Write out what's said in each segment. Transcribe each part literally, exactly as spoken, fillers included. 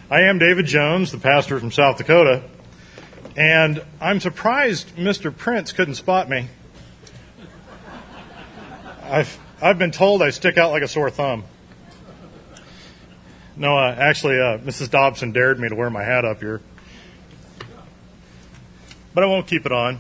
I am David Jones, the pastor from South Dakota, and I'm surprised Mister Prince couldn't spot me. I've I've been told I stick out like a sore thumb. No, uh, actually, uh, Missus Dobson dared me to wear my hat up here, but I won't keep it on.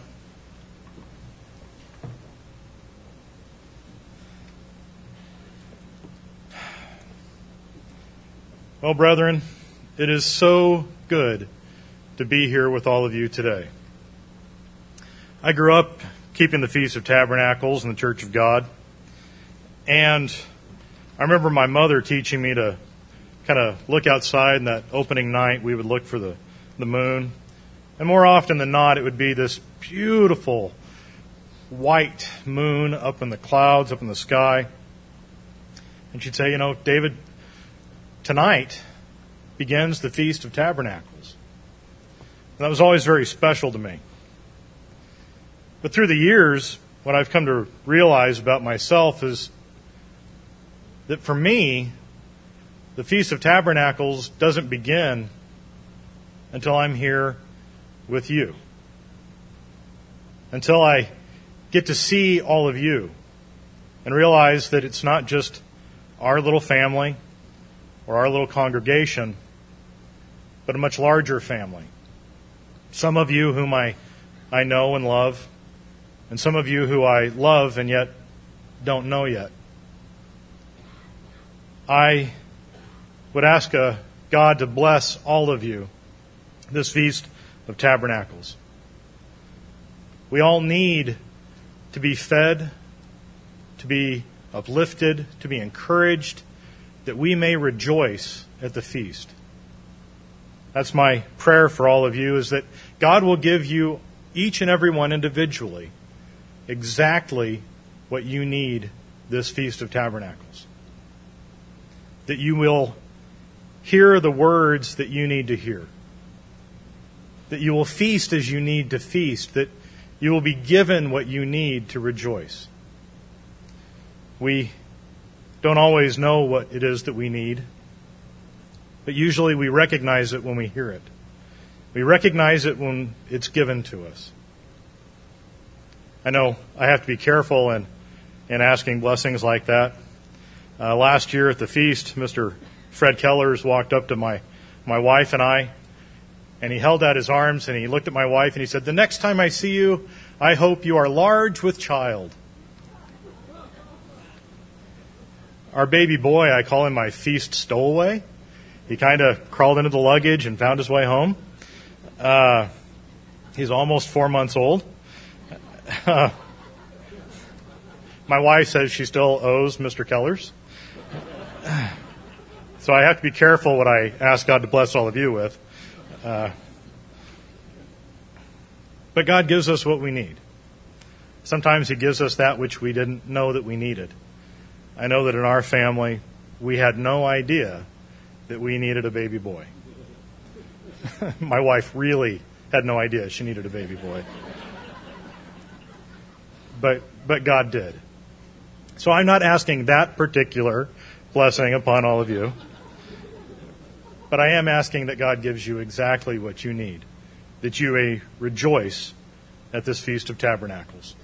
Well, brethren, it is so good to be here with all of you today. I grew up keeping the Feast of Tabernacles in the Church of God, and I remember my mother teaching me to kind of look outside, and that opening night we would look for the, the moon, and more often than not it would be this beautiful white moon up in the clouds, up in the sky, and she'd say, you know, David, tonight begins the Feast of Tabernacles. And that was always very special to me. But through the years, what I've come to realize about myself is that for me, the Feast of Tabernacles doesn't begin until I'm here with you. Until I get to see all of you and realize that it's not just our little family or our little congregation, but a much larger family. Some of you whom I, I know and love, and some of you who I love and yet don't know yet. I would ask uh, God to bless all of you this Feast of Tabernacles. We all need to be fed, to be uplifted, to be encouraged, that we may rejoice at the feast. That's my prayer for all of you, is that God will give you, each and every one individually, exactly what you need this Feast of Tabernacles. That you will hear the words that you need to hear. That you will feast as you need to feast. That you will be given what you need to rejoice. We don't always know what it is that we need, but usually we recognize it when we hear it. We recognize it when it's given to us. I know I have to be careful in, in asking blessings like that. Uh, last year at the feast, Mister Fred Kellers walked up to my, my wife and I, and he held out his arms and he looked at my wife and he said, "The next time I see you, I hope you are large with child." Our baby boy, I call him my feast stowaway. He kind of crawled into the luggage and found his way home. Uh, he's almost four months old. Uh, my wife says she still owes Mister Kellers. So I have to be careful what I ask God to bless all of you with. Uh, but God gives us what we need. Sometimes He gives us that which we didn't know that we needed. I know that in our family, we had no idea that we needed a baby boy. My wife really had no idea she needed a baby boy. But but God did. So I'm not asking that particular blessing upon all of you. But I am asking that God gives you exactly what you need, that you may rejoice at this Feast of Tabernacles.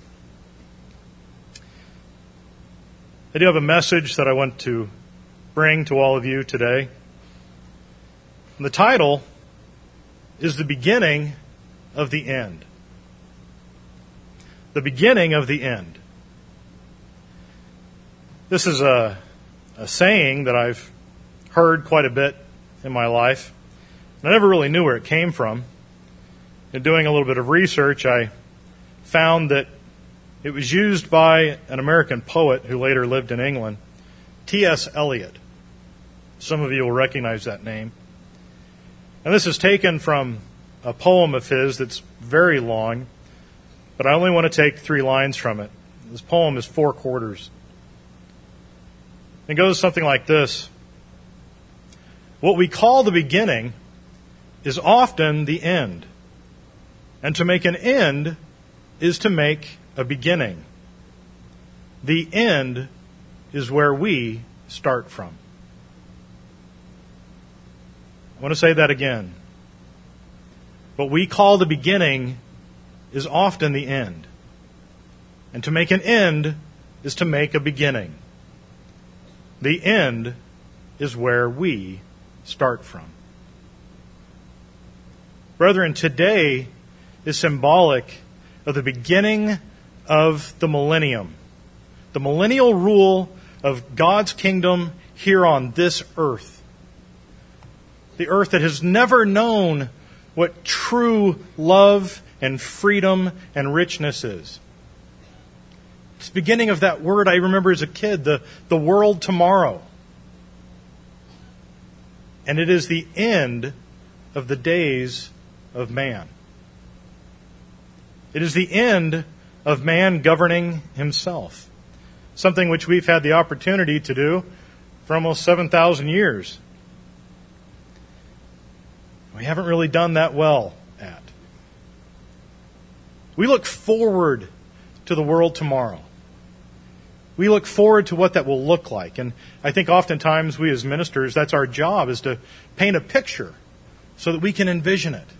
I do have a message that I want to bring to all of you today. And the title is The Beginning of the End. The beginning of the end. This is a, a saying that I've heard quite a bit in my life. And I never really knew where it came from. In doing a little bit of research, I found that it was used by an American poet who later lived in England, T S Eliot. Some of you will recognize that name. And this is taken from a poem of his that's very long, but I only want to take three lines from it. This poem is four quarters. It goes something like this. What we call the beginning is often the end. And to make an end is to make a beginning. The end is where we start from. I want to say that again. What we call the beginning is often the end. And to make an end is to make a beginning. The end is where we start from. Brethren, today is symbolic of the beginning of the millennium, the millennial rule of God's kingdom here on this earth. The earth that has never known what true love and freedom and richness is. It's the beginning of that word I remember as a kid, the, the world tomorrow. And it is the end of the days of man. It is the end of man governing himself. Something which we've had the opportunity to do for almost seven thousand years. We haven't really done that well at. We look forward to the world tomorrow. We look forward to what that will look like. And I think oftentimes we as ministers, that's our job, is to paint a picture so that we can envision it.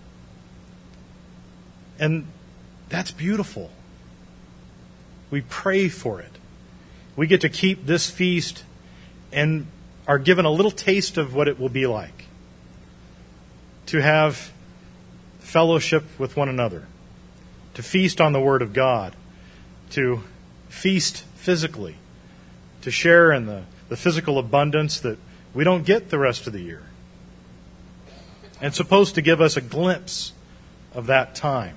And that's beautiful. We pray for it. We get to keep this feast and are given a little taste of what it will be like. To have fellowship with one another. To feast on the Word of God. To feast physically. To share in the, the physical abundance that we don't get the rest of the year. And it's supposed to give us a glimpse of that time.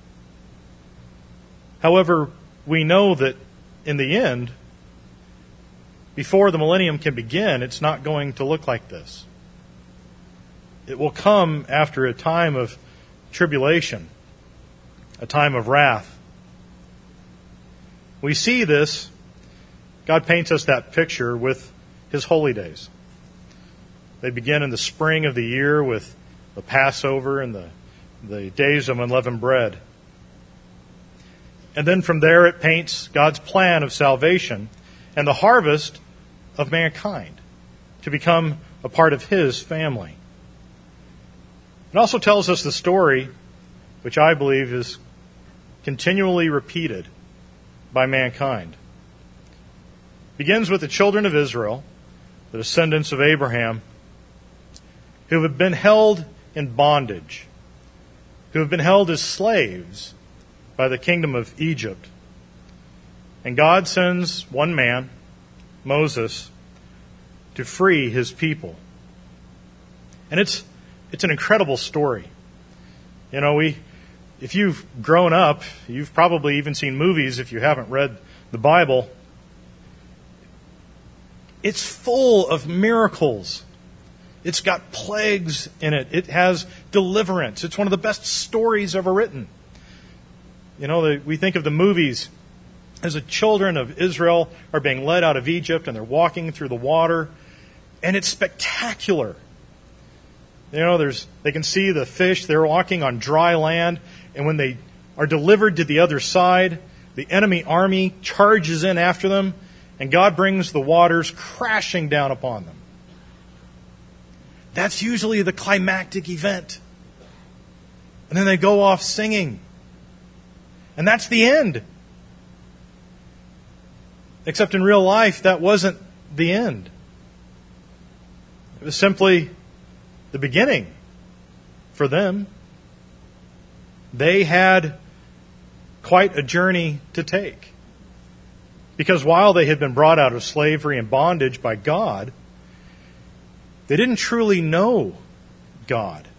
However, we know that in the end, before the millennium can begin, it's not going to look like this. It will come after a time of tribulation, a time of wrath. We see this, God paints us that picture with His holy days. They begin in the spring of the year with the Passover and the, the days of unleavened bread. And then from there it paints God's plan of salvation and the harvest of mankind to become a part of His family. It also tells us the story, which I believe is continually repeated by mankind. It begins with the children of Israel, the descendants of Abraham, who have been held in bondage, who have been held as slaves by the kingdom of Egypt. And God sends one man, Moses, to free His people. And it's it's an incredible story. You know, we if you've grown up, you've probably even seen movies if you haven't read the Bible. It's full of miracles. It's got plagues in it. It has deliverance. It's one of the best stories ever written. You know, the, we think of the movies as the children of Israel are being led out of Egypt and they're walking through the water, and it's spectacular. You know, there's they can see the fish. They're walking on dry land, and when they are delivered to the other side, the enemy army charges in after them, and God brings the waters crashing down upon them. That's usually the climactic event. And then they go off singing. And that's the end. Except in real life, that wasn't the end. It was simply the beginning for them. They had quite a journey to take. Because while they had been brought out of slavery and bondage by God, they didn't truly know God.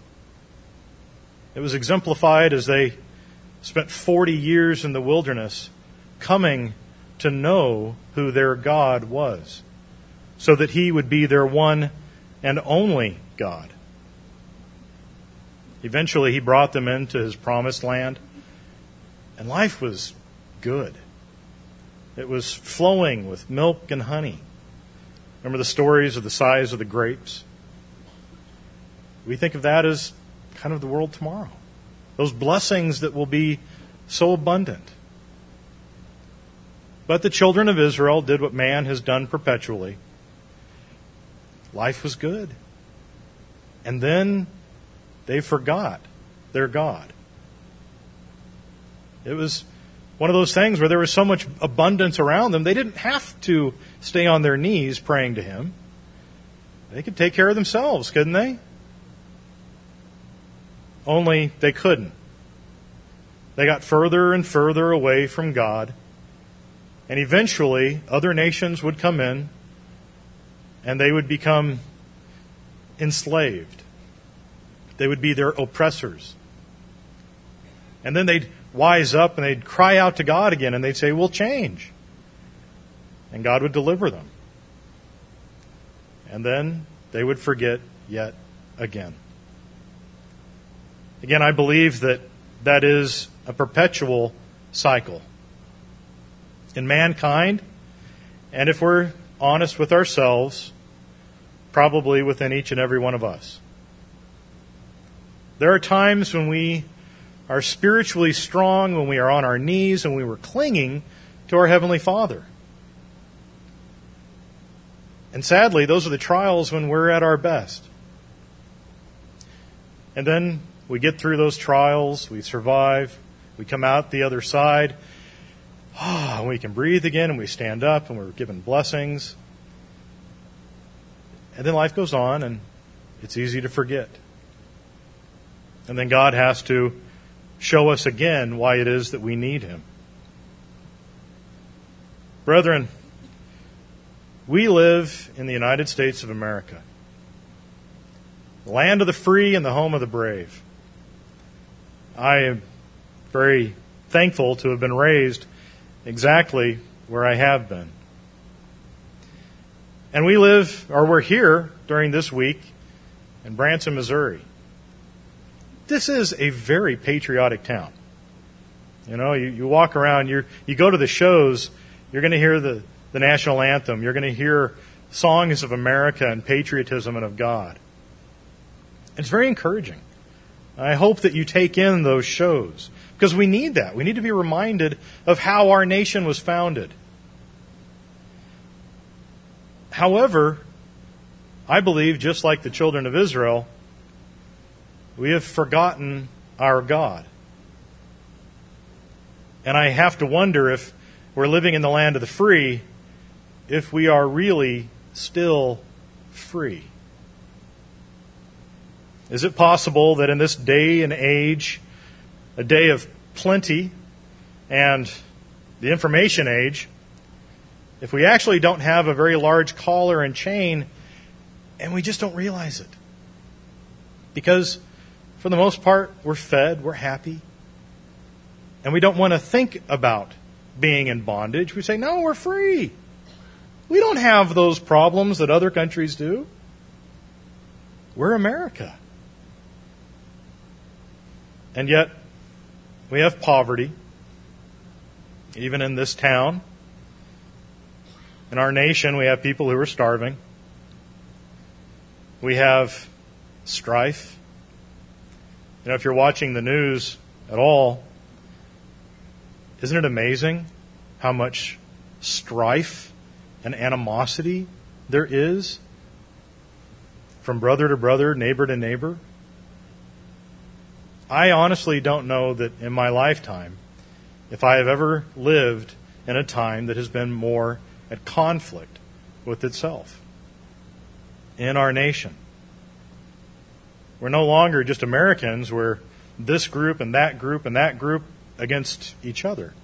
It was exemplified as they spent forty years in the wilderness coming to know who their God was, so that He would be their one and only God. Eventually, He brought them into His promised land, and life was good. It was flowing with milk and honey. Remember the stories of the size of the grapes? We think of that as kind of the world tomorrow. Those blessings that will be so abundant. But the children of Israel did what man has done perpetually. Life was good. And then they forgot their God. It was one of those things where there was so much abundance around them, they didn't have to stay on their knees praying to Him. They could take care of themselves, couldn't they? Only they couldn't. They got further and further away from God. And eventually, other nations would come in and they would become enslaved. They would be their oppressors. And then they'd wise up and they'd cry out to God again and they'd say, we'll change. And God would deliver them. And then they would forget yet again. Again, I believe that that is a perpetual cycle in mankind, and if we're honest with ourselves, probably within each and every one of us. There are times when we are spiritually strong, when we are on our knees, and we were clinging to our Heavenly Father. And sadly, those are the trials when we're at our best. And then we get through those trials, we survive, we come out the other side, oh, and we can breathe again, and we stand up, and we're given blessings. And then life goes on, and it's easy to forget. And then God has to show us again why it is that we need Him. Brethren, we live in the United States of America, the land of the free and the home of the brave. I am very thankful to have been raised exactly where I have been. And we live, or we're here during this week in Branson, Missouri. This is a very patriotic town. You know, you, you walk around, you you go to the shows, you're going to hear the, the national anthem, you're going to hear songs of America and patriotism and of God. It's very encouraging. I hope that you take in those shows, because we need that. We need to be reminded of how our nation was founded. However, I believe, just like the children of Israel, we have forgotten our God. And I have to wonder, if we're living in the land of the free, if we are really still free. Is it possible that in this day and age, a day of plenty and the information age, if we actually don't have a very large collar and chain, and we just don't realize it? Because for the most part, we're fed, we're happy, and we don't want to think about being in bondage. We say, no, we're free. We don't have those problems that other countries do. We're America. And yet, we have poverty, even in this town. In our nation, we have people who are starving. We have strife. You know, if you're watching the news at all, isn't it amazing how much strife and animosity there is from brother to brother, neighbor to neighbor? I honestly don't know that in my lifetime, if I have ever lived in a time that has been more at conflict with itself in our nation. We're no longer just Americans. We're this group and that group and that group against each other.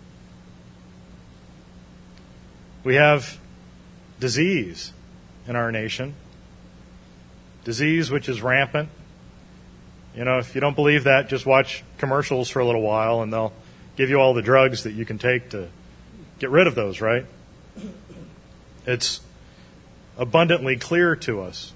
We have disease in our nation. Disease which is rampant. You know, if you don't believe that, just watch commercials for a little while and they'll give you all the drugs that you can take to get rid of those, right? It's abundantly clear to us.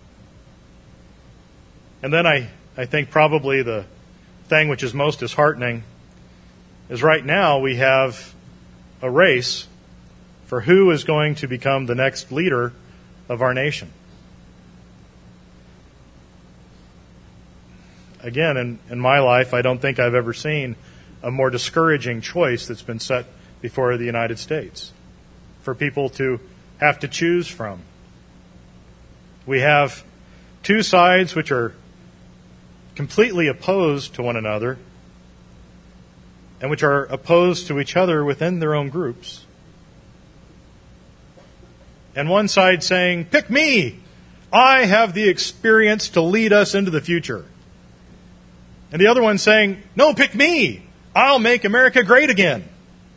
And then I, I think probably the thing which is most disheartening is right now we have a race for who is going to become the next leader of our nation. Again, in, in my life, I don't think I've ever seen a more discouraging choice that's been set before the United States for people to have to choose from. We have Two sides which are completely opposed to one another and which are opposed to each other within their own groups. And one side saying, pick me! I have the experience to lead us into the future. And the other one saying, no, pick me! I'll make America great again.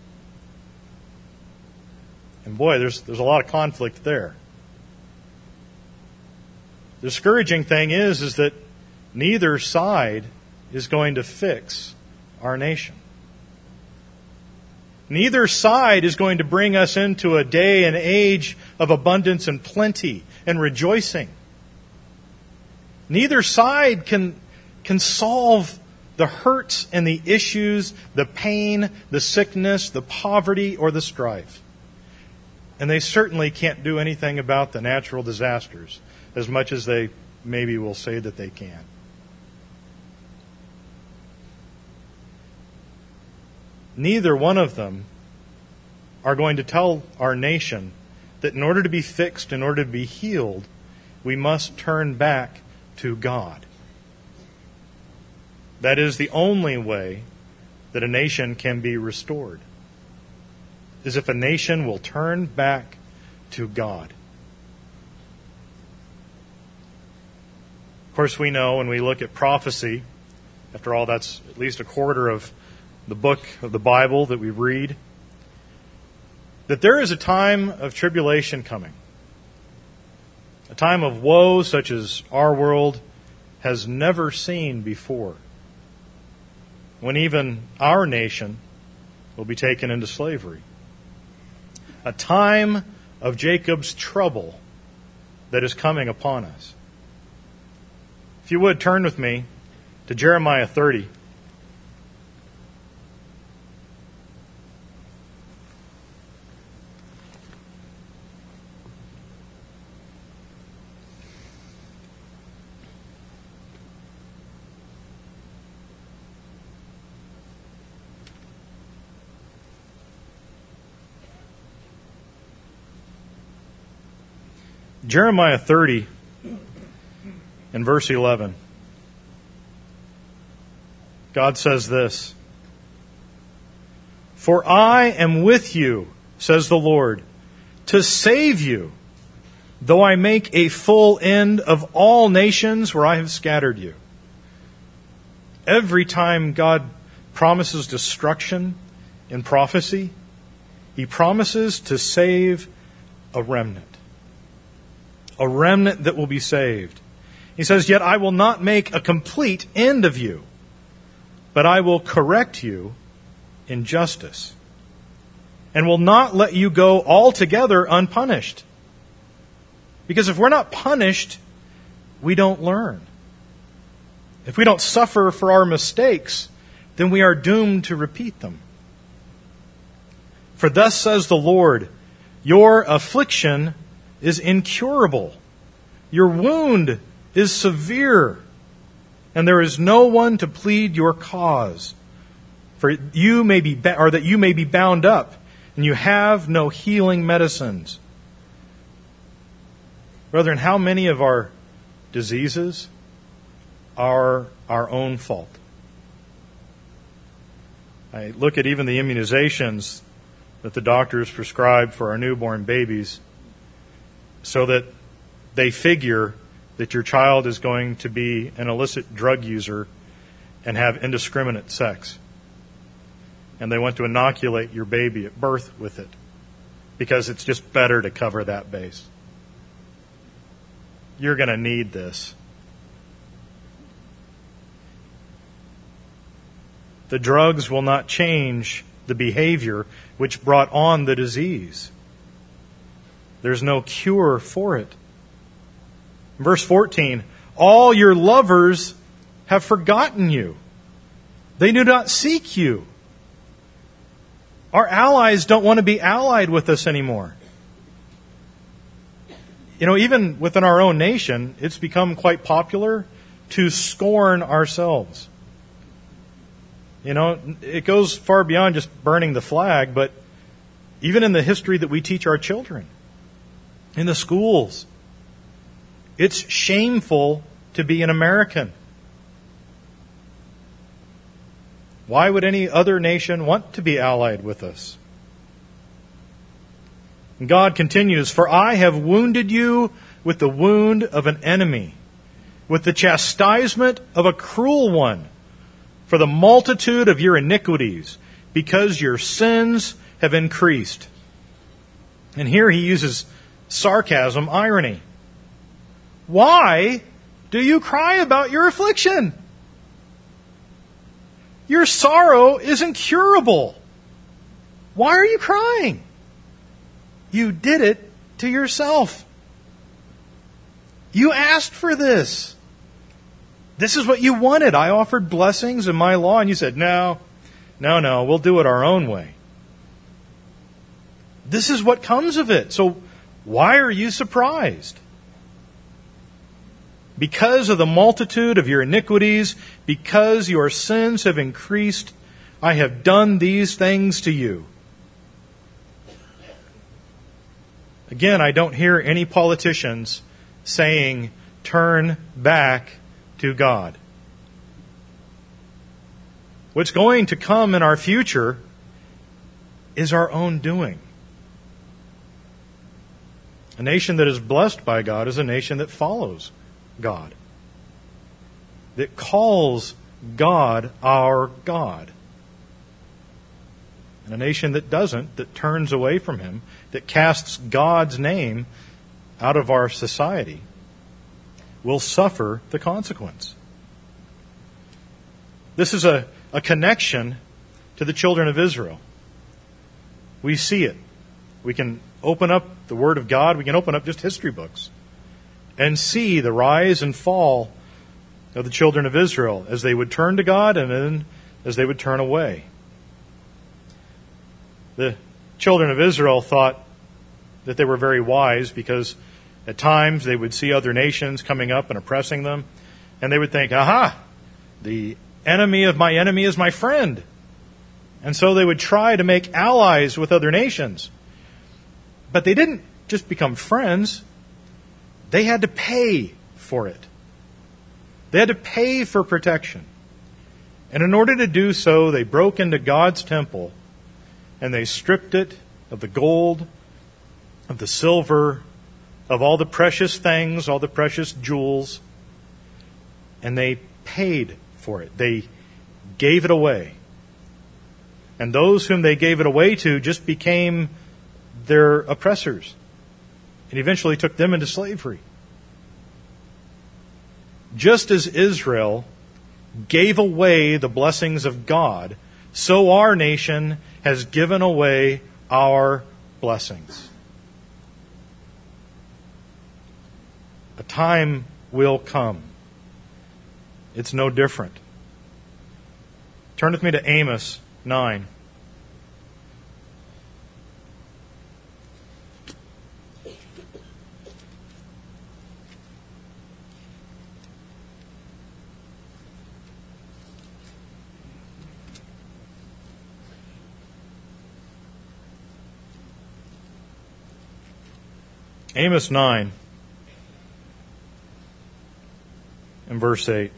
And boy, there's there's a lot of conflict there. The discouraging thing is, is that neither side is going to fix our nation. Neither side is going to bring us into a day and age of abundance and plenty and rejoicing. Neither side can, can solve the hurts and the issues, the pain, the sickness, the poverty, or the strife. And they certainly can't do anything about the natural disasters, as much as they maybe will say that they can. Neither one of them are going to tell our nation that in order to be fixed, in order to be healed, we must turn back to God. That is the only way that a nation can be restored, is if a nation will turn back to God. Of course, we know when we look at prophecy, after all, that's at least a quarter of the book of the Bible that we read, that there is a time of tribulation coming. A time of woe such as our world has never seen before. When even our nation will be taken into slavery. A time of Jacob's trouble that is coming upon us. If you would, turn with me to Jeremiah thirty. Jeremiah thirty and verse eleven. God says this, "For I am with you, says the Lord, to save you, though I make a full end of all nations where I have scattered you." Every time God promises destruction in prophecy, He promises to save a remnant. A remnant that will be saved. He says, "Yet I will not make a complete end of you, but I will correct you in justice, and will not let you go altogether unpunished." Because if we're not punished, we don't learn. If we don't suffer for our mistakes, then we are doomed to repeat them. "For thus says the Lord, your affliction is incurable. Your wound is severe, and there is no one to plead your cause. For you may be, or that you may be bound up, and you have no healing medicines." Brethren, how many of our diseases are our own fault? I look at even the immunizations that the doctors prescribe for our newborn babies, so that they figure that your child is going to be an illicit drug user and have indiscriminate sex. And they want to inoculate your baby at birth with it because it's just better to cover that base. You're going to need this. The drugs will not change the behavior which brought on the disease. There's no cure for it. Verse fourteen, "All your lovers have forgotten you. They do not seek you." Our allies don't want to be allied with us anymore. You know, even within our own nation, it's become quite popular to scorn ourselves. You know, it goes far beyond just burning the flag, but even in the history that we teach our children, in the schools, It's shameful to be an American. Why would any other nation want to be allied with us? And God continues, "For I have wounded you with the wound of an enemy, with the chastisement of a cruel one, for the multitude of your iniquities, because your sins have increased." And here he uses sarcasm, irony. Why do you cry about your affliction? Your sorrow is incurable. Why are you crying? You did it to yourself. You asked for this. This is what you wanted. I offered blessings in my law, and you said, no, no, no, we'll do it our own way. This is what comes of it. So why are you surprised? Because of the multitude of your iniquities, because your sins have increased, I have done these things to you. Again, I don't hear any politicians saying, turn back to God. What's going to come in our future is our own doing. A nation that is blessed by God is a nation that follows God, that calls God our God. And a nation that doesn't, that turns away from Him, that casts God's name out of our society, will suffer the consequence. This is a, a connection to the children of Israel. We see it. We can open up the Word of God, we can open up just history books, and see the rise and fall of the children of Israel as they would turn to God and then as they would turn away. The children of Israel thought that they were very wise because at times they would see other nations coming up and oppressing them, and they would think, aha, the enemy of my enemy is my friend. And so they would try to make allies with other nations. But they didn't just become friends. They had to pay for it. They had to pay for protection. And in order to do so, they broke into God's temple and they stripped it of the gold, of the silver, of all the precious things, all the precious jewels, and they paid for it. They gave it away. And those whom they gave it away to just became their oppressors and eventually took them into slavery. Just as Israel gave away the blessings of God, so our nation has given away our blessings. A time will come. It's no different. Turn with me to Amos nine. Amos nine and verse eight.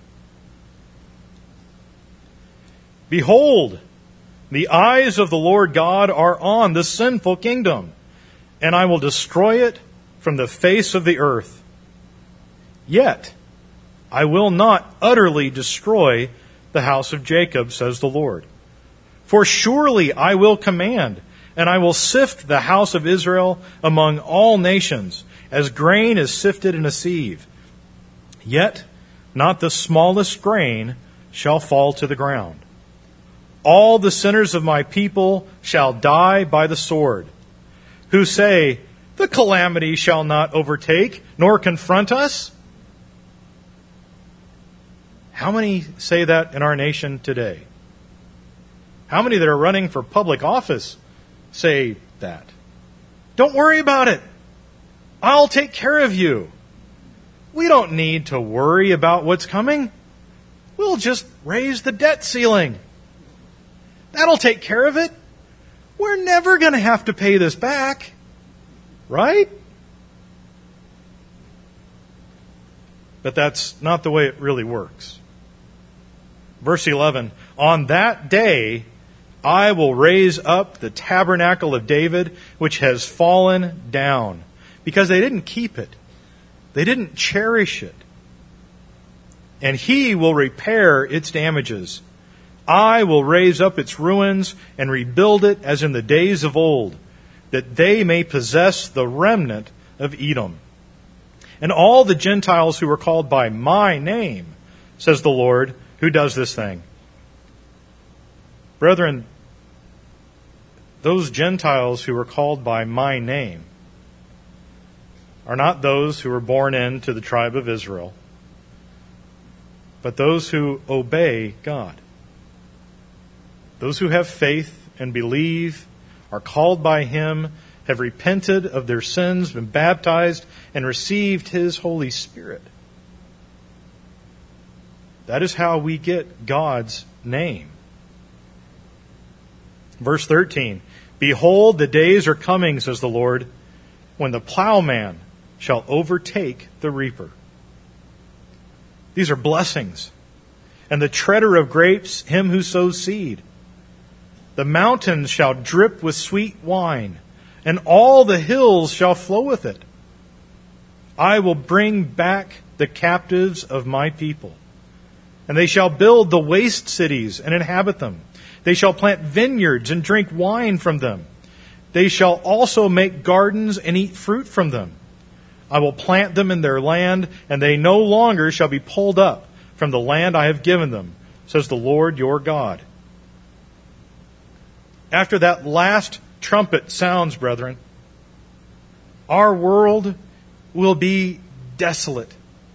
Behold, the eyes of the Lord God are on the sinful kingdom, and I will destroy it from the face of the earth. Yet I will not utterly destroy the house of Jacob, says the Lord. For surely I will command, and I will sift the house of Israel among all nations, as grain is sifted in a sieve. Yet not the smallest grain shall fall to the ground. All the sinners of my people shall die by the sword, who say, the calamity shall not overtake, nor confront us. How many say that in our nation today? How many that are running for public office say that? Don't worry about it. I'll take care of you. We don't need to worry about what's coming. We'll just raise the debt ceiling. That'll take care of it. We're never going to have to pay this back. Right? But that's not the way it really works. Verse eleven, on that day I will raise up the tabernacle of David, which has fallen down. Because they didn't keep it. They didn't cherish it. And he will repair its damages. I will raise up its ruins and rebuild it as in the days of old, that they may possess the remnant of Edom. And all the Gentiles who are called by my name, says the Lord, who does this thing. Brethren, those Gentiles who are called by my name are not those who were born into the tribe of Israel, but those who obey God. Those who have faith and believe, are called by Him, have repented of their sins, been baptized, and received His Holy Spirit. That is how we get God's name. Verse thirteen, behold, the days are coming, says the Lord, when the plowman shall overtake the reaper. These are blessings. And the treader of grapes, him who sows seed. The mountains shall drip with sweet wine, and all the hills shall flow with it. I will bring back the captives of my people, and they shall build the waste cities and inhabit them. They shall plant vineyards and drink wine from them. They shall also make gardens and eat fruit from them. I will plant them in their land, and they no longer shall be pulled up from the land I have given them, says the Lord your God. After that last trumpet sounds, brethren, our world will be desolate.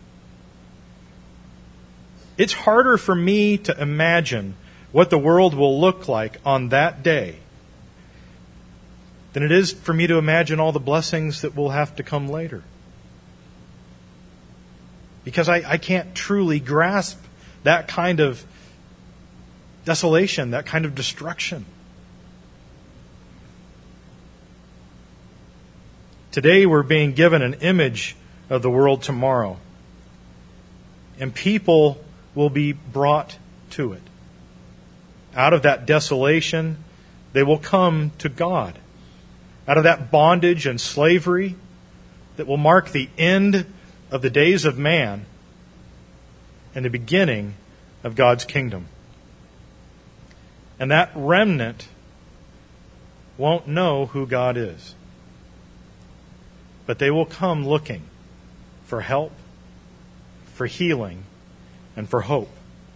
It's harder for me to imagine what the world will look like on that day than it is for me to imagine all the blessings that will have to come later. Because I, I can't truly grasp that kind of desolation, that kind of destruction. Today we're being given an image of the world tomorrow. And people will be brought to it. Out of that desolation, they will come to God. Out of that bondage and slavery that will mark the end of the days of man and the beginning of God's kingdom. And that remnant won't know who God is. But they will come looking for help, for healing, and for hope.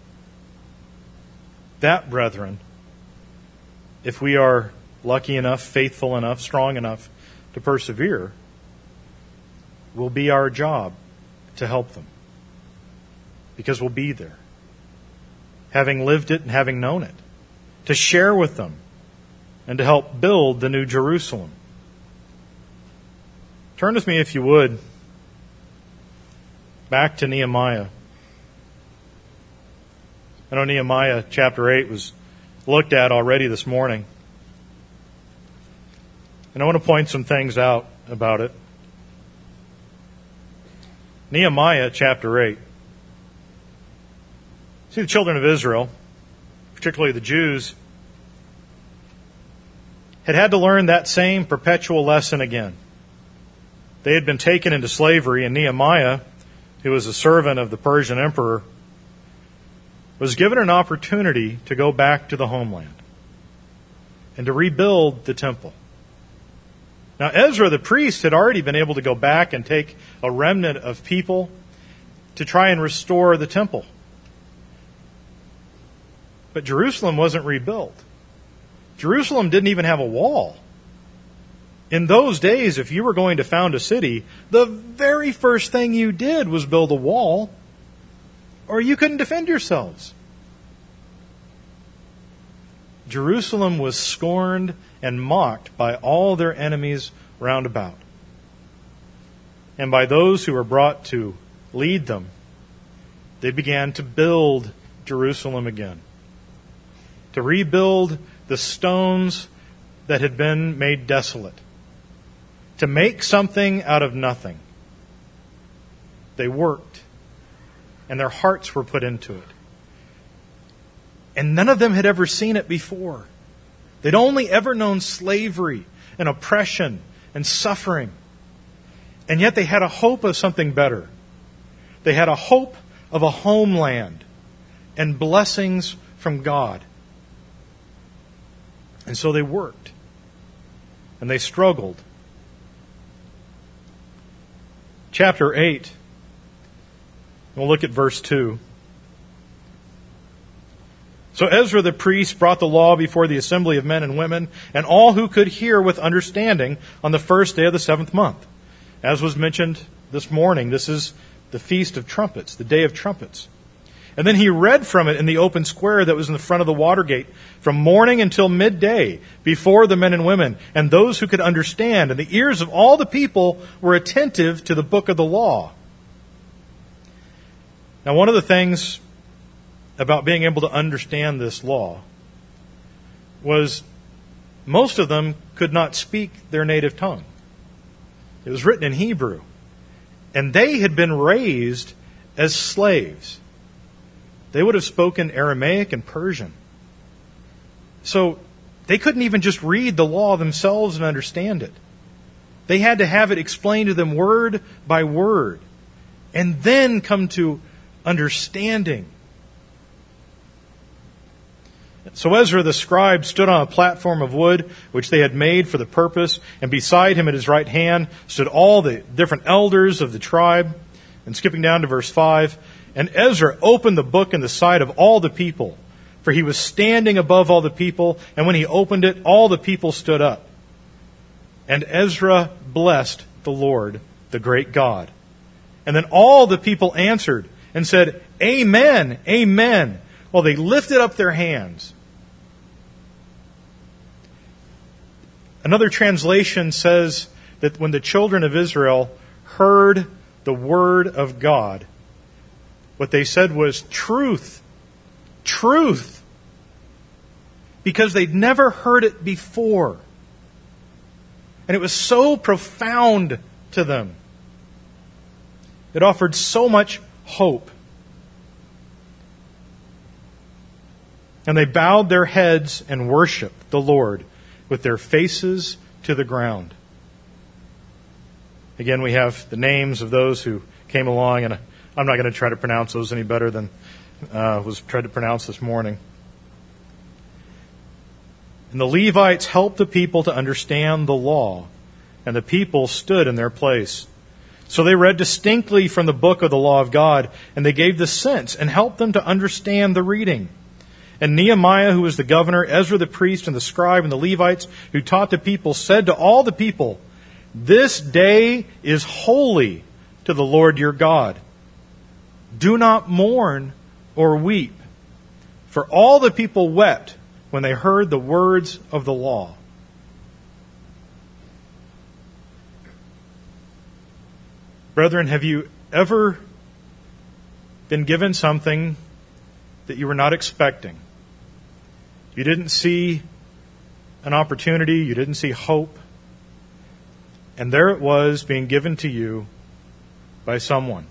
That, brethren, if we are lucky enough, faithful enough, strong enough to persevere, will be our job to help them. Because we'll be there, having lived it and having known it, to share with them and to help build the new Jerusalem. Turn with me, if you would, back to Nehemiah. I know Nehemiah chapter eight was looked at already this morning. And I want to point some things out about it. Nehemiah chapter eight. See, the children of Israel, particularly the Jews, had had to learn that same perpetual lesson again. They had been taken into slavery, and Nehemiah, who was a servant of the Persian emperor, was given an opportunity to go back to the homeland and to rebuild the temple. Now, Ezra the priest had already been able to go back and take a remnant of people to try and restore the temple. But Jerusalem wasn't rebuilt. Jerusalem didn't even have a wall. In those days, if you were going to found a city, the very first thing you did was build a wall, or you couldn't defend yourselves. Jerusalem was scorned and mocked by all their enemies round about, and by those who were brought to lead them. They began to build Jerusalem again, to rebuild the stones that had been made desolate, to make something out of nothing. They worked. and their hearts were put into it. And none of them had ever seen it before. They'd only ever known slavery and oppression and suffering. And yet they had a hope of something better. They had a hope of a homeland and blessings from God. And so they worked. And they struggled. Chapter eight. We'll look at verse two. So Ezra the priest brought the law before the assembly of men and women, and all who could hear with understanding on the first day of the seventh month. As was mentioned this morning, this is the Feast of Trumpets, the Day of Trumpets. And then he read from it in the open square that was in the front of the water gate from morning until midday before the men and women and those who could understand. And the ears of all the people were attentive to the book of the law. Now, one of the things about being able to understand this law was most of them could not speak their native tongue. It was written in Hebrew. And they had been raised as slaves. They would have spoken Aramaic and Persian. So they couldn't even just read the law themselves and understand it. They had to have it explained to them word by word, and then come to understanding. So Ezra the scribe stood on a platform of wood which they had made for the purpose, and beside him at his right hand stood all the different elders of the tribe. And skipping down to verse five, and Ezra opened the book in the sight of all the people, for he was standing above all the people, and when he opened it, all the people stood up. And Ezra blessed the Lord, the great God. And then all the people answered and said, Amen, Amen, while they lifted up their hands. Another translation says that when the children of Israel heard the word of God, what they said was truth, truth, because they'd never heard it before. And it was so profound to them. It offered so much hope. And they bowed their heads and worshiped the Lord with their faces to the ground. Again, we have the names of those who came along, and I'm not going to try to pronounce those any better than uh, was tried to pronounce this morning. And the Levites helped the people to understand the law, and the people stood in their place. So they read distinctly from the book of the law of God, and they gave the sense and helped them to understand the reading. And Nehemiah, who was the governor, Ezra the priest, and the scribe, and the Levites, who taught the people, said to all the people, This day is holy to the Lord your God. Do not mourn or weep. For all the people wept when they heard the words of the law. Brethren, have you ever been given something that you were not expecting? You didn't see an opportunity, you didn't see hope, and there it was being given to you by someone.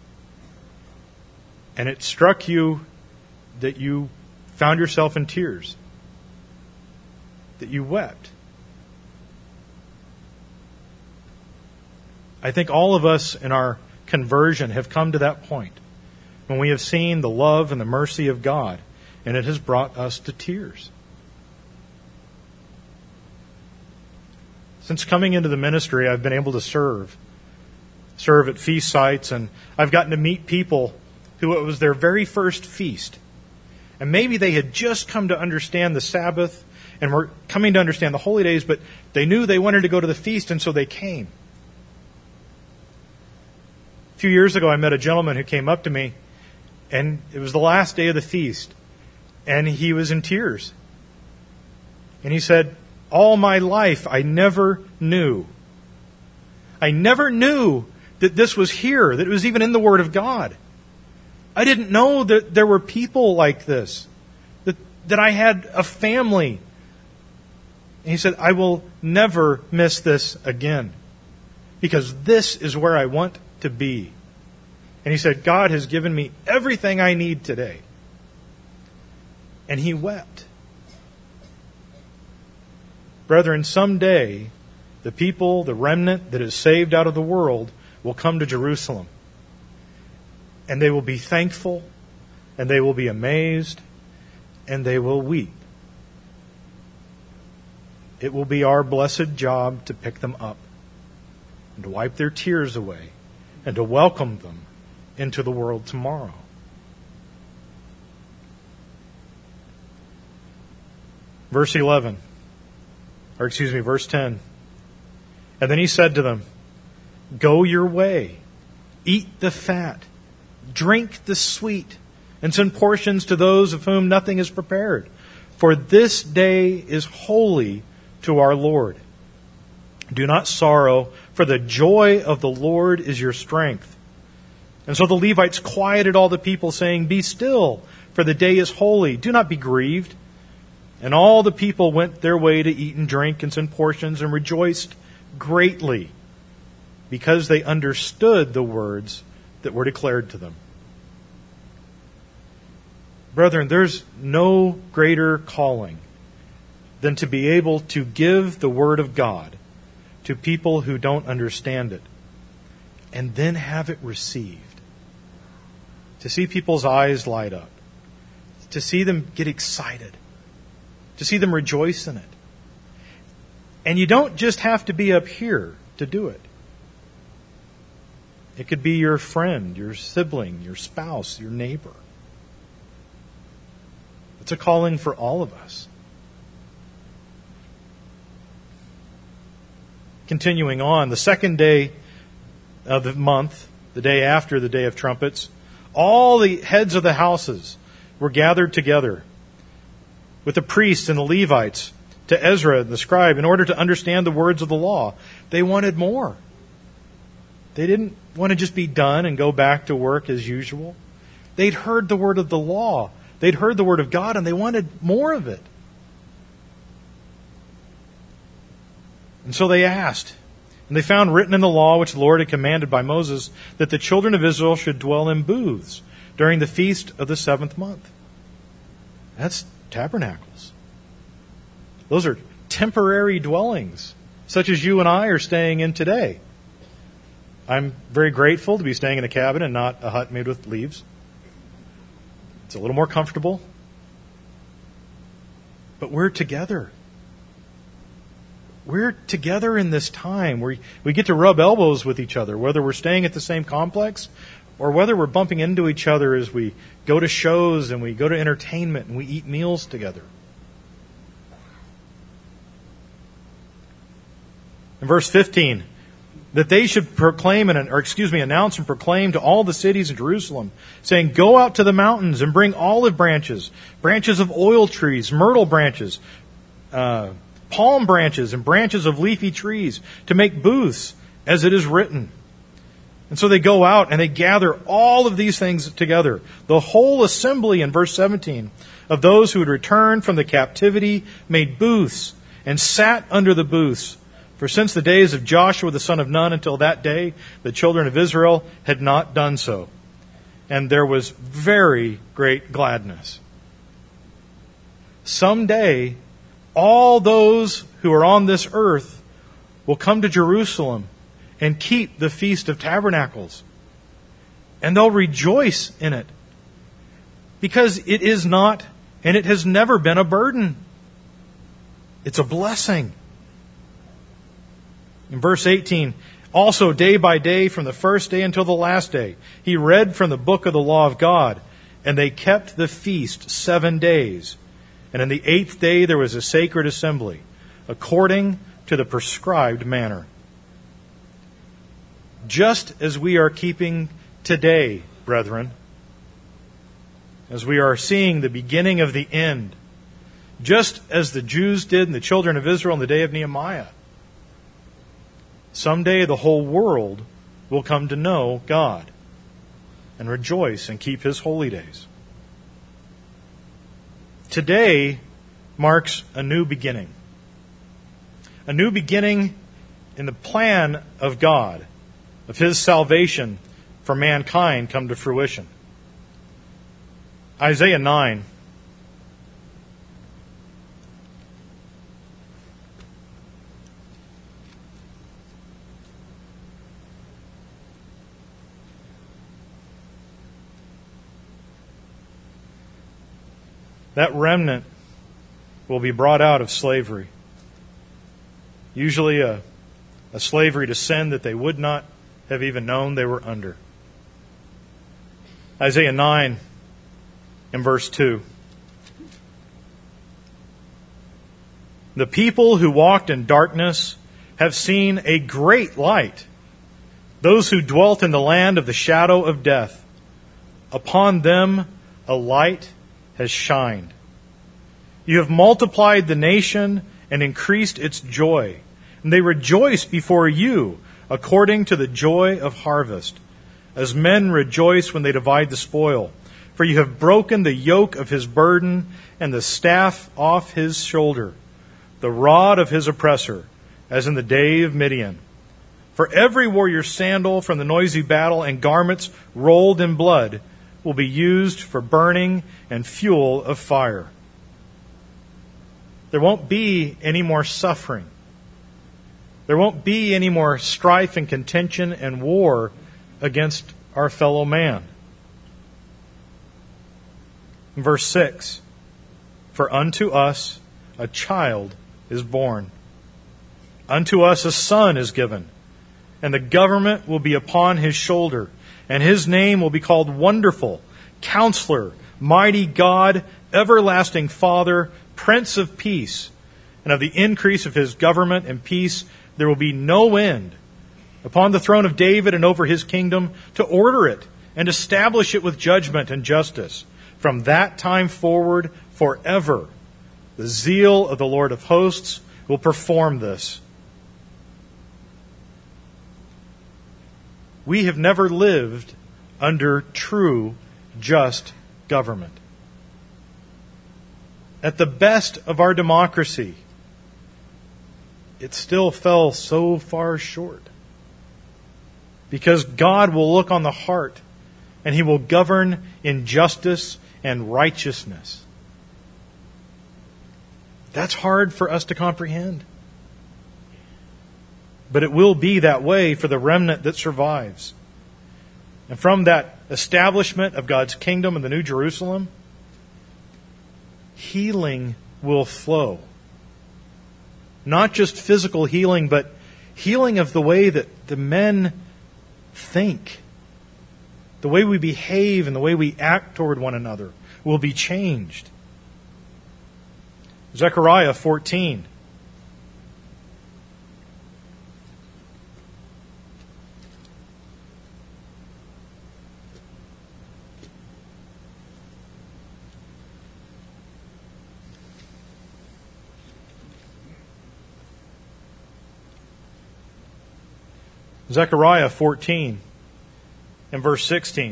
And it struck you that you found yourself in tears, that you wept. I think all of us in our conversion have come to that point when we have seen the love and the mercy of God, and it has brought us to tears. Since coming into the ministry, I've been able to serve. Serve at feast sites, and I've gotten to meet people who it was their very first feast. And maybe they had just come to understand the Sabbath and were coming to understand the holy days, but they knew they wanted to go to the feast, and so they came. A few years ago, I met a gentleman who came up to me, and it was the last day of the feast, and he was in tears. And he said, all my life, I never knew. I never knew that this was here, that it was even in the Word of God. I didn't know that there were people like this, that, that I had a family. And he said, I will never miss this again, because this is where I want to be. And he said, God has given me everything I need today. And he wept. Brethren, someday, the people, the remnant that is saved out of the world, will come to Jerusalem. And they will be thankful, and they will be amazed, and they will weep. It will be our blessed job to pick them up, and to wipe their tears away, and to welcome them into the world tomorrow. Verse eleven, or excuse me, verse ten. And then he said to them, go your way, eat the fat, drink the sweet, and send portions to those of whom nothing is prepared. For this day is holy to our Lord. Do not sorrow, for the joy of the Lord is your strength. And so the Levites quieted all the people, saying, be still, for the day is holy. Do not be grieved. And all the people went their way to eat and drink and send portions and rejoiced greatly, because they understood the words that were declared to them. Brethren, there's no greater calling than to be able to give the Word of God to people who don't understand it, and then have it received. To see people's eyes light up, to see them get excited, to see them rejoice in it. And you don't just have to be up here to do it. It could be your friend, your sibling, your spouse, your neighbor. It's a calling for all of us. Continuing on, the second day of the month, the day after the Day of Trumpets, all the heads of the houses were gathered together with the priests and the Levites to Ezra the scribe in order to understand the words of the law. They wanted more. They didn't want to just be done and go back to work as usual. They'd heard the word of the law. They'd heard the word of God, and they wanted more of it. And so they asked, and they found written in the law which the Lord had commanded by Moses that the children of Israel should dwell in booths during the feast of the seventh month. That's tabernacles. Those are temporary dwellings, such as you and I are staying in today. I'm very grateful to be staying in a cabin and not a hut made with leaves. It's a little more comfortable. But we're together. We're together in this time where we get to rub elbows with each other, whether we're staying at the same complex or whether we're bumping into each other as we go to shows and we go to entertainment and we eat meals together. In verse fifteen, that they should proclaim and, or excuse me, announce and proclaim to all the cities in Jerusalem, saying, go out to the mountains and bring olive branches, branches of oil trees, myrtle branches, uh, palm branches, and branches of leafy trees to make booths, as it is written. And so they go out and they gather all of these things together. The whole assembly, in verse seventeen, of those who had returned from the captivity made booths and sat under the booths. For since the days of Joshua the son of Nun until that day, the children of Israel had not done so. And there was very great gladness. Someday, all those who are on this earth will come to Jerusalem and keep the Feast of Tabernacles. And they'll rejoice in it. Because it is not, and it has never been a burden. It's a blessing. In verse eighteen, also day by day from the first day until the last day, he read from the book of the law of God, and they kept the feast seven days. And in the eighth day there was a sacred assembly, according to the prescribed manner. Just as we are keeping today, brethren, as we are seeing the beginning of the end, just as the Jews did and the children of Israel in the day of Nehemiah, someday the whole world will come to know God and rejoice and keep His holy days. Today marks a new beginning. A new beginning in the plan of God, of His salvation for mankind come to fruition. Isaiah nine. That remnant will be brought out of slavery. Usually a, a slavery to sin that they would not have even known they were under. Isaiah nine and verse two. The people who walked in darkness have seen a great light. Those who dwelt in the land of the shadow of death, upon them a light has shined. You have multiplied the nation and increased its joy, and they rejoice before you according to the joy of harvest, as men rejoice when they divide the spoil. For you have broken the yoke of his burden and the staff off his shoulder, the rod of his oppressor, as in the day of Midian. For every warrior's sandal from the noisy battle and garments rolled in blood will be used for burning and fuel of fire. There won't be any more suffering. There won't be any more strife and contention and war against our fellow man. In verse six, for unto us a child is born. Unto us a son is given, and the government will be upon his shoulder, and his name will be called Wonderful, Counselor, Mighty God, Everlasting Father, Prince of Peace. And of the increase of his government and peace there will be no end, upon the throne of David and over his kingdom, to order it and establish it with judgment and justice from that time forward forever. The zeal of the Lord of hosts will perform this. We have never lived under true, just government. At the best of our democracy, it still fell so far short. Because God will look on the heart, and He will govern in justice and righteousness. That's hard for us to comprehend. But it will be that way for the remnant that survives. And from that establishment of God's kingdom in the New Jerusalem, healing will flow. Not just physical healing, but healing of the way that the men think. The way we behave and the way we act toward one another will be changed. Zechariah fourteen. Zechariah fourteen and verse sixteen.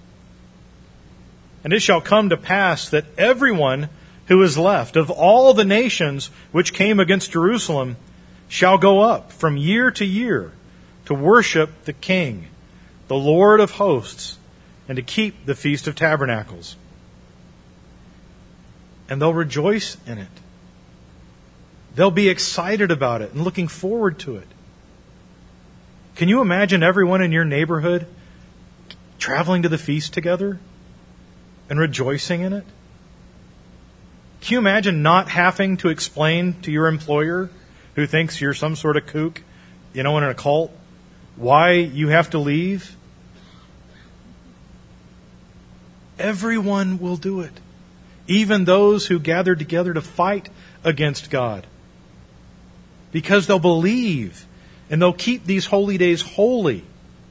And it shall come to pass that everyone who is left of all the nations which came against Jerusalem shall go up from year to year to worship the King, the Lord of hosts, and to keep the Feast of Tabernacles. And they'll rejoice in it. They'll be excited about it and looking forward to it. Can you imagine everyone in your neighborhood traveling to the feast together and rejoicing in it? Can you imagine not having to explain to your employer, who thinks you're some sort of kook, you know, in a cult, why you have to leave? Everyone will do it. Even those who gather together to fight against God. Because they'll believe and they'll keep these holy days holy.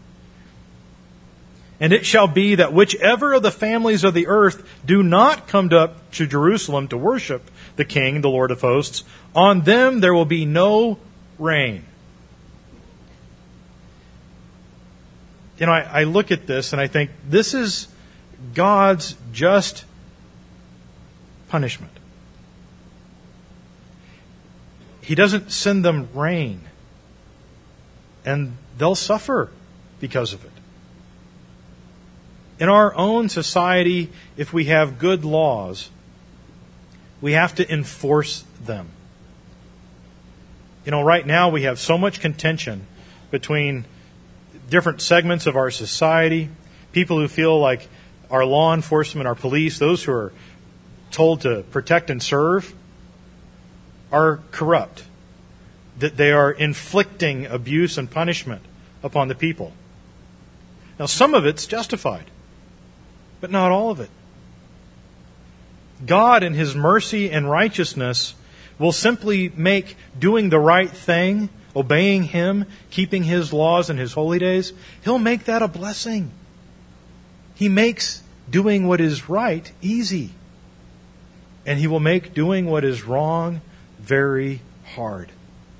And it shall be that whichever of the families of the earth do not come up to Jerusalem to worship the King, the Lord of hosts, on them there will be no rain. You know, I, I look at this and I think this is God's just punishment. He doesn't send them rain. And they'll suffer because of it. In our own society, if we have good laws, we have to enforce them. You know, right now we have so much contention between different segments of our society, people who feel like our law enforcement, our police, those who are told to protect and serve, are corrupt. That they are inflicting abuse and punishment upon the people. Now, some of it's justified, but not all of it. God, in His mercy and righteousness, will simply make doing the right thing, obeying Him, keeping His laws and His holy days, He'll make that a blessing. He makes doing what is right easy. And He will make doing what is wrong very hard.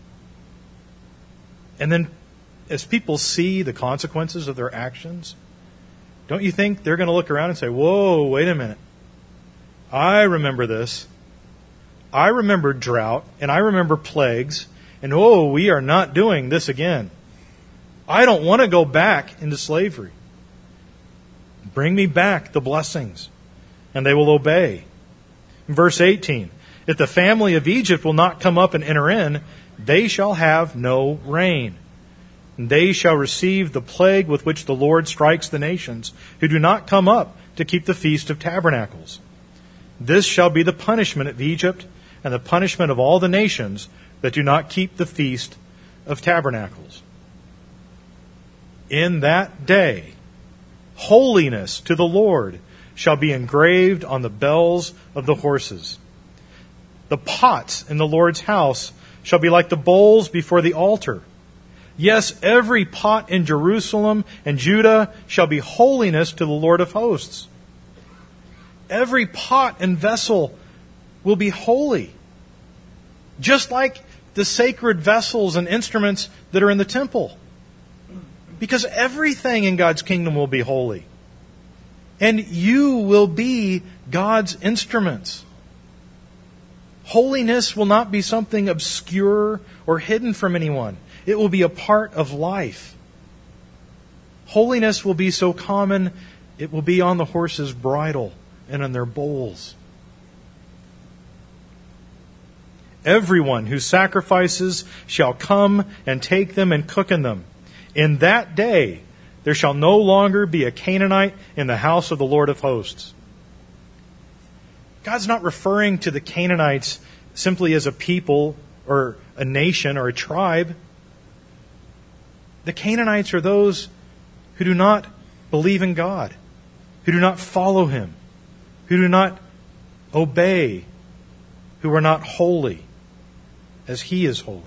And then, as people see the consequences of their actions, don't you think they're going to look around and say, whoa, wait a minute. I remember this. I remember drought, and I remember plagues, and oh, we are not doing this again. I don't want to go back into slavery. Bring me back the blessings, and they will obey. In verse eighteen, if the family of Egypt will not come up and enter in, they shall have no rain. And they shall receive the plague with which the Lord strikes the nations who do not come up to keep the Feast of Tabernacles. This shall be the punishment of Egypt and the punishment of all the nations that do not keep the Feast of Tabernacles. In that day, holiness to the Lord shall be engraved on the bells of the horses. The pots in the Lord's house shall be like the bowls before the altar. Yes, every pot in Jerusalem and Judah shall be holiness to the Lord of hosts. Every pot and vessel will be holy, just like the sacred vessels and instruments that are in the temple. Because everything in God's kingdom will be holy. And you will be God's instruments. Holiness will not be something obscure or hidden from anyone. It will be a part of life. Holiness will be so common, it will be on the horse's bridle and on their bowls. Everyone who sacrifices shall come and take them and cook in them. In that day there shall no longer be a Canaanite in the house of the Lord of hosts. God's not referring to the Canaanites simply as a people or a nation or a tribe. The Canaanites are those who do not believe in God, who do not follow Him, who do not obey, who are not holy as He is holy.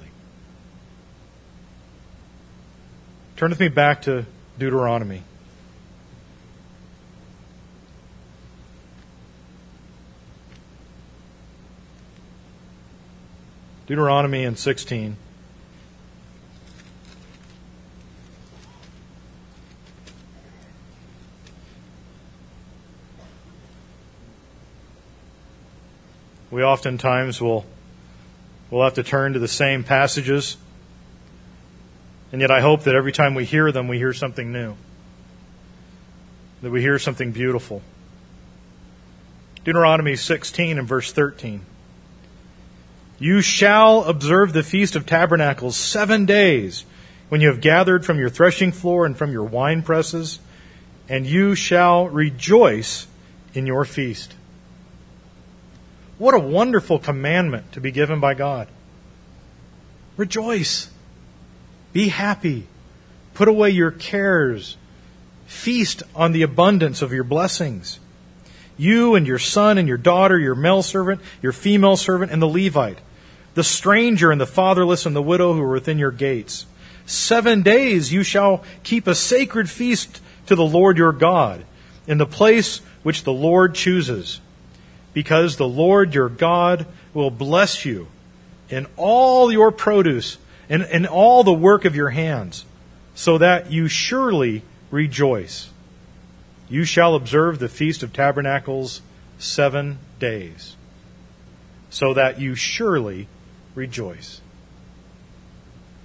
Turn with me back to Deuteronomy. Deuteronomy in sixteen. We oftentimes will we'll have to turn to the same passages, and yet I hope that every time we hear them, we hear something new, that we hear something beautiful. Deuteronomy sixteen and verse thirteen. You shall observe the Feast of Tabernacles seven days when you have gathered from your threshing floor and from your wine presses, and you shall rejoice in your feast. What a wonderful commandment to be given by God. Rejoice. Be happy. Put away your cares. Feast on the abundance of your blessings. You and your son and your daughter, your male servant, your female servant, and the Levite, the stranger and the fatherless and the widow who are within your gates. Seven days you shall keep a sacred feast to the Lord your God in the place which the Lord chooses, because the Lord your God will bless you in all your produce and in all the work of your hands, so that you surely rejoice. You shall observe the Feast of Tabernacles seven days, so that you surely rejoice.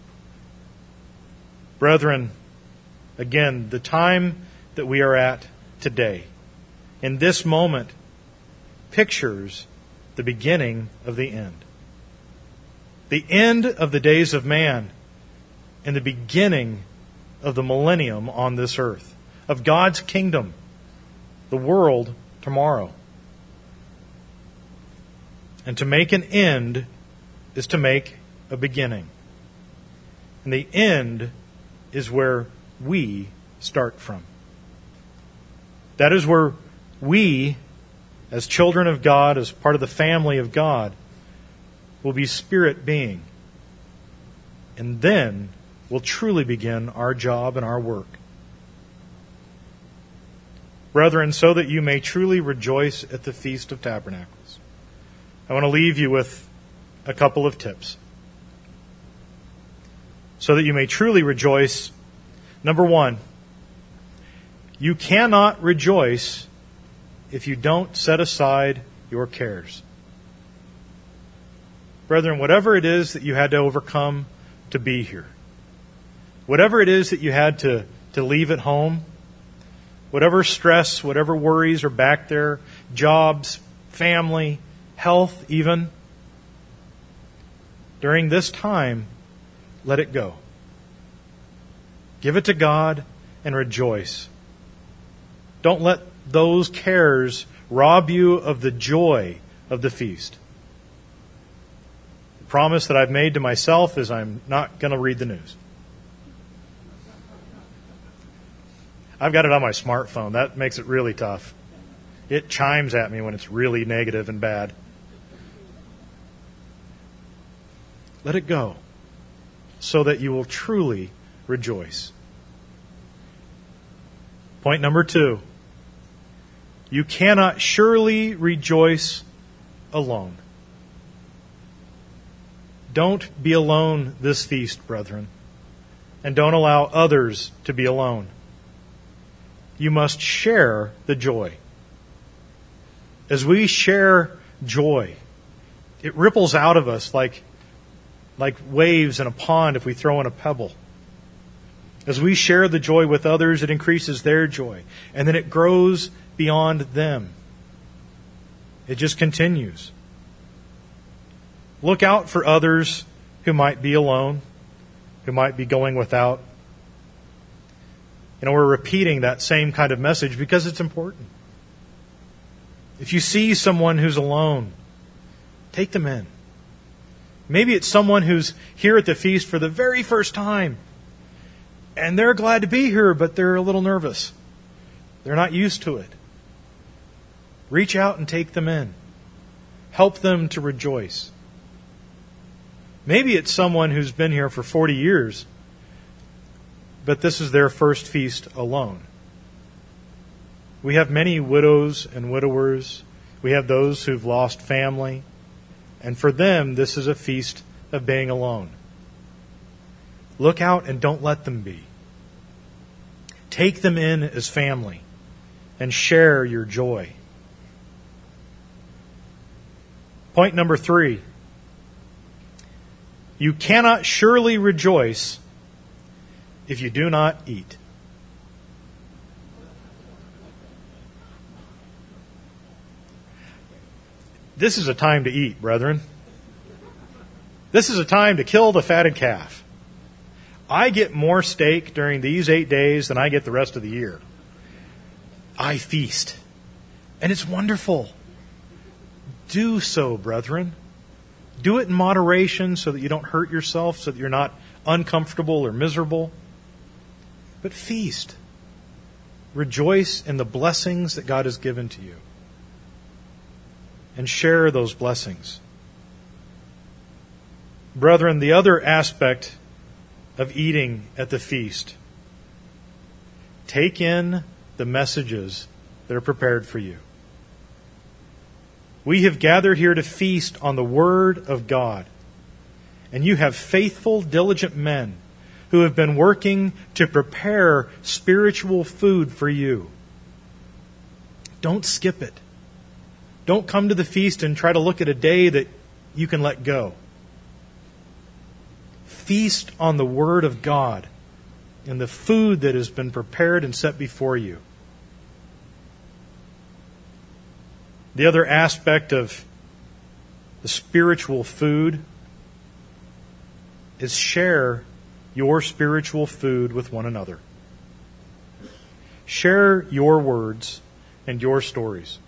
Brethren, again, the time that we are at today, in this moment, pictures the beginning of the end. The end of the days of man and the beginning of the millennium on this earth, of God's kingdom, the world tomorrow. And to make an end is to make a beginning. And the end is where we start from. That is where we, as children of God, as part of the family of God, will be spirit being. And then we'll truly begin our job and our work. Brethren, so that you may truly rejoice at the Feast of Tabernacles, I want to leave you with a couple of tips. So that you may truly rejoice, number one, you cannot rejoice if you don't set aside your cares. Brethren, whatever it is that you had to overcome to be here, whatever it is that you had to, to leave at home, whatever stress, whatever worries are back there, jobs, family, health even, during this time, let it go. Give it to God and rejoice. Don't let those cares rob you of the joy of the feast. The promise that I've made to myself is I'm not going to read the news. I've got it on my smartphone. That makes it really tough. It chimes at me when it's really negative and bad. Let it go so that you will truly rejoice. Point number two. You cannot surely rejoice alone. Don't be alone this feast, brethren, and don't allow others to be alone. You must share the joy. As we share joy, it ripples out of us like, like waves in a pond if we throw in a pebble. As we share the joy with others, it increases their joy. And then it grows beyond them. It just continues. Look out for others who might be alone, who might be going without. You know, we're repeating that same kind of message because it's important. If you see someone who's alone, take them in. Maybe it's someone who's here at the feast for the very first time. And they're glad to be here, but they're a little nervous. They're not used to it. Reach out and take them in. Help them to rejoice. Maybe it's someone who's been here for forty years, but this is their first feast alone. We have many widows and widowers. We have those who've lost family. And for them, this is a feast of being alone. Look out and don't let them be. Take them in as family and share your joy. Point number three. You cannot surely rejoice if you do not eat. This is a time to eat, brethren. This is a time to kill the fatted calf. I get more steak during these eight days than I get the rest of the year. I feast. And it's wonderful. Do so, brethren. Do it in moderation so that you don't hurt yourself, so that you're not uncomfortable or miserable. But feast. Rejoice in the blessings that God has given to you. And share those blessings. Brethren, the other aspect of eating at the feast, take in the messages that are prepared for you. We have gathered here to feast on the Word of God. And you have faithful, diligent men who have been working to prepare spiritual food for you. Don't skip it. Don't come to the feast and try to look at a day that you can let go. Feast on the Word of God and the food that has been prepared and set before you. The other aspect of the spiritual food is share your spiritual food with one another. Share your words and your stories.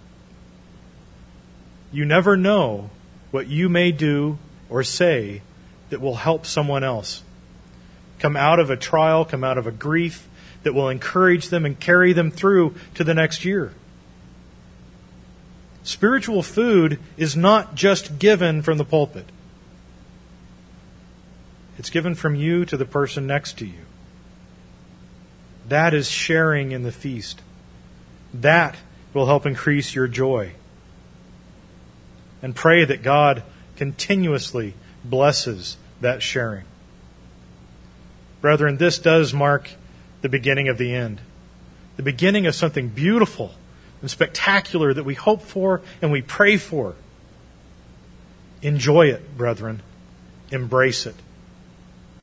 You never know what you may do or say that will help someone else come out of a trial, come out of a grief that will encourage them and carry them through to the next year. Spiritual food is not just given from the pulpit. It's given from you to the person next to you. That is sharing in the feast. That will help increase your joy. And pray that God continuously blesses that sharing. Brethren, this does mark the beginning of the end. The beginning of something beautiful and spectacular that we hope for and we pray for. Enjoy it, brethren. Embrace it.